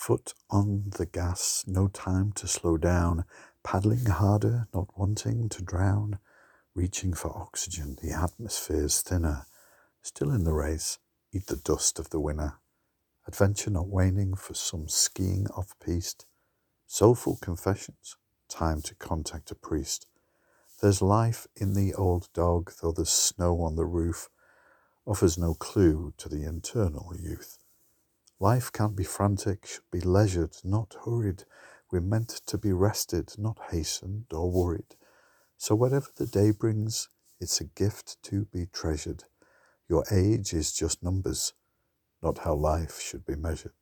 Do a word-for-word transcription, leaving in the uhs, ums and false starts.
Foot on the gas, no time to slow down, paddling harder, not wanting to drown, reaching for oxygen, the atmosphere's thinner, still in the race, eat the dust of the winner. Adventure not waning for some skiing off-piste, soulful confessions, time to contact a priest. There's life in the old dog, though the snow on the roof offers no clue to the internal youth. Life can't be frantic, should be leisured, not hurried. We're meant to be rested, not hastened or worried. So whatever the day brings, it's a gift to be treasured. Your age is just numbers, not how life should be measured.